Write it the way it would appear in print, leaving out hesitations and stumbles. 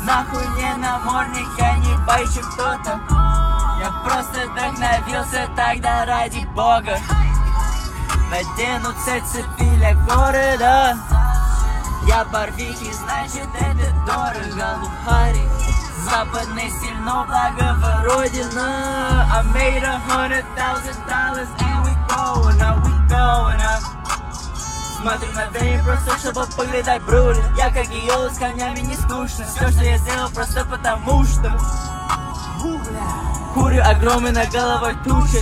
Нахуй не намордник, я не бойчик кто-то. Я просто вдохновился тогда ради Бога. Наденутся цепи для города. Я барвики, значит это дорого. Лухари, западный стиль, но благо родина. I made $100,000 and we going up. Смотрю на время просто, чтобы поглядать брули. Я как геолог с камнями не скучно. Все, что я сделал, просто потому что курю огромный на головой тучи.